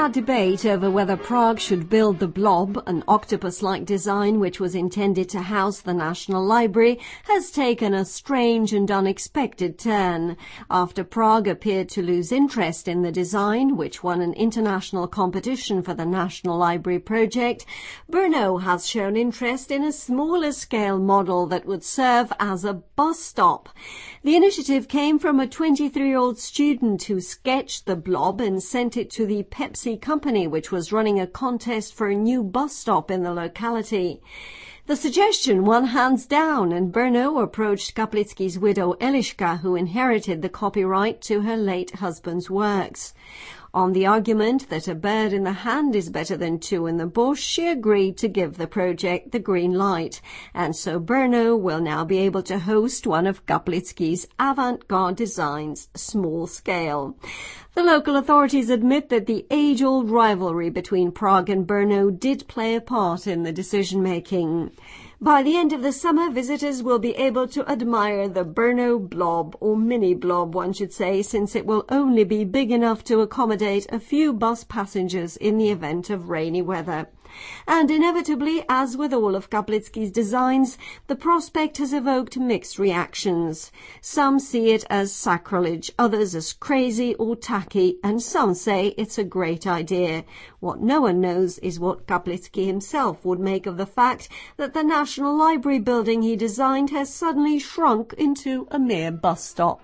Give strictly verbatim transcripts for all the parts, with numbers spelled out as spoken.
sad debate over whether Prague should build the Blob, an octopus-like design which was intended to house the National Library, has taken a strange and unexpected turn. After Prague appeared to lose interest in the design, which won an international competition for the National Library project, Brno has shown interest in a smaller-scale model that would serve as a bus stop. The initiative came from a twenty-three-year-old student who sketched the Blob and sent it to the Pepsi company, which was running a contest for a new bus stop in the locality. The suggestion won hands down, and Brno approached Kaplický's widow Eliška, who inherited the copyright to her late husband's works. On the argument that a bird in the hand is better than two in the bush, she agreed to give the project the green light, and so Brno will now be able to host one of Kaplický's avant-garde designs, small scale. The local authorities admit that the age-old rivalry between Prague and Brno did play a part in the decision-making. By the end of the summer, visitors will be able to admire the Brno Blob, or mini blob one should say, since it will only be big enough to accommodate a few bus passengers in the event of rainy weather. And inevitably, as with all of Kaplický's designs, the prospect has evoked mixed reactions. Some see it as sacrilege, others as crazy or tacky, and some say it's a great idea. What no one knows is what Kaplický himself would make of the fact that the National Library building he designed has suddenly shrunk into a mere bus stop.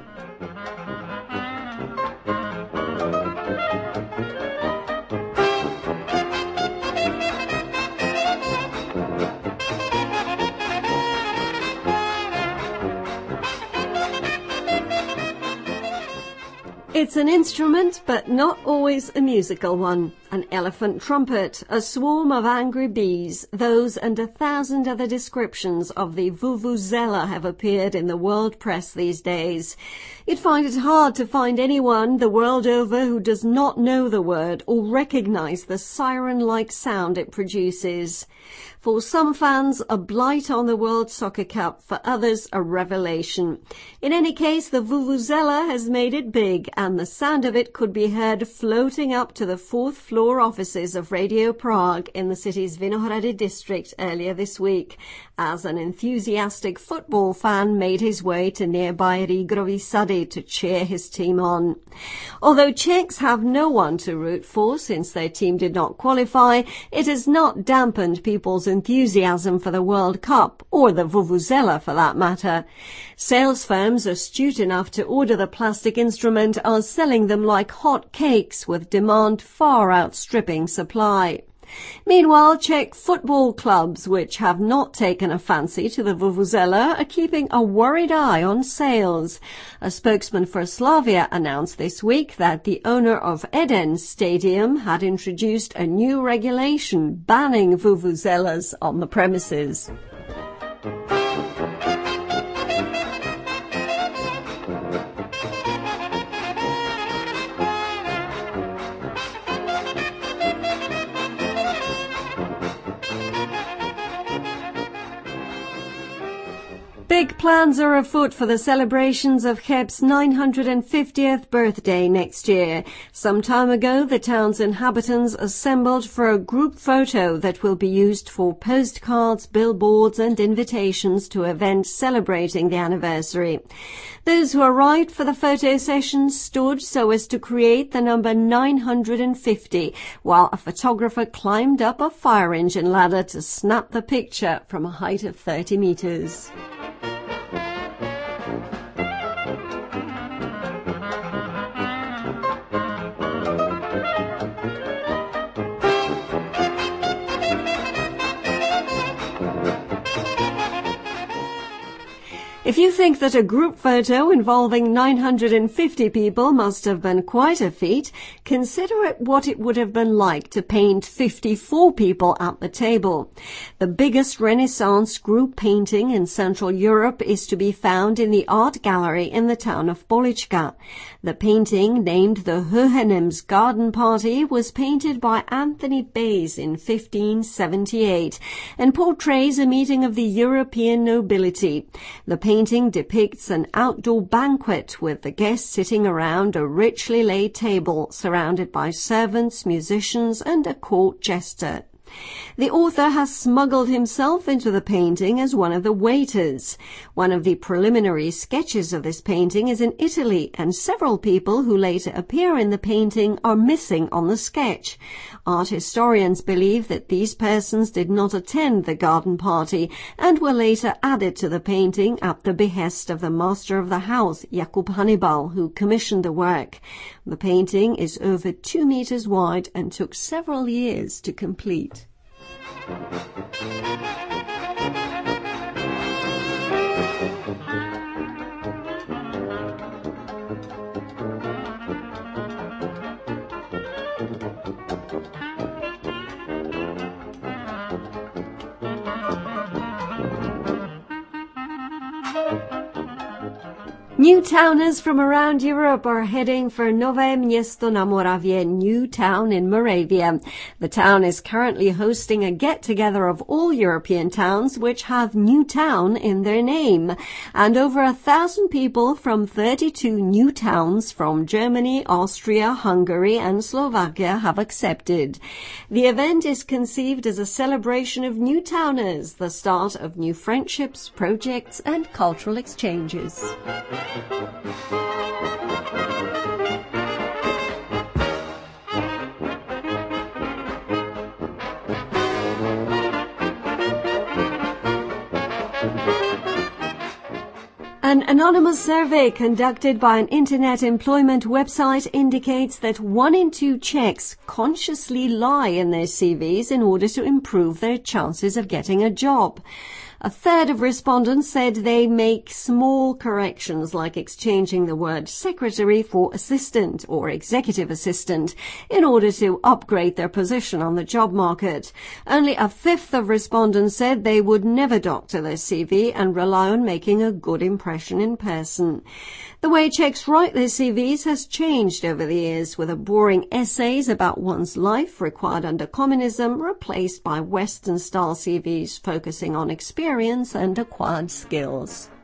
It's an instrument, but not always a musical one. An elephant trumpet, a swarm of angry bees, those and a thousand other descriptions of the vuvuzela have appeared in the world press these days. You'd find it hard to find anyone the world over who does not know the word or recognize the siren-like sound it produces. For some fans, a blight on the World Soccer Cup, for others, a revelation. In any case, the vuvuzela has made it big, and the sound of it could be heard floating up to the fourth floor offices of Radio Prague in the city's Vinohrady district earlier this week, as an enthusiastic football fan made his way to nearby Rígrovy Sady to cheer his team on. Although Czechs have no one to root for since their team did not qualify, it has not dampened people's enthusiasm for the World Cup, or the vuvuzela for that matter. Sales firms astute enough to order the plastic instrument are selling them like hot cakes, with demand far outstripping supply. Meanwhile, Czech football clubs, which have not taken a fancy to the vuvuzela, are keeping a worried eye on sales. A spokesman for Slavia announced this week that the owner of Eden Stadium had introduced a new regulation banning vuvuzelas on the premises. Big plans are afoot for the celebrations of Cheb's nine hundred fiftieth birthday next year. Some time ago, the town's inhabitants assembled for a group photo that will be used for postcards, billboards and invitations to events celebrating the anniversary. Those who arrived for the photo session stood so as to create the number nine hundred fifty, while a photographer climbed up a fire engine ladder to snap the picture from a height of thirty meters. If you think that a group photo involving nine hundred fifty people must have been quite a feat, consider it what it would have been like to paint fifty-four people at the table. The biggest Renaissance group painting in Central Europe is to be found in the art gallery in the town of Polička. The painting, named the Hohenheim's Garden Party, was painted by Anthony Bayes in fifteen seventy-eight and portrays a meeting of the European nobility. The painting painting depicts an outdoor banquet with the guests sitting around a richly laid table surrounded by servants, musicians, and a court jester. The author has smuggled himself into the painting as one of the waiters. One of the preliminary sketches of this painting is in Italy, and several people who later appear in the painting are missing on the sketch. Art historians believe that these persons did not attend the garden party and were later added to the painting at the behest of the master of the house, Jakub Hannibal, who commissioned the work. The painting is over two meters wide and took several years to complete. New towners from around Europe are heading for Nové Město na Moravě, New Town in Moravia. The town is currently hosting a get-together of all European towns which have New Town in their name. And over a thousand people from thirty-two new towns from Germany, Austria, Hungary and Slovakia have accepted. The event is conceived as a celebration of new towners, the start of new friendships, projects and cultural exchanges. An anonymous survey conducted by an internet employment website indicates that one in two Czechs consciously lie in their C Vs in order to improve their chances of getting a job. A third of respondents said they make small corrections like exchanging the word secretary for assistant or executive assistant in order to upgrade their position on the job market. Only a fifth of respondents said they would never doctor their C V and rely on making a good impression in person. The way Czechs write their C Vs has changed over the years, with a boring essays about one's life required under communism replaced by Western-style C Vs focusing on experience and acquired skills.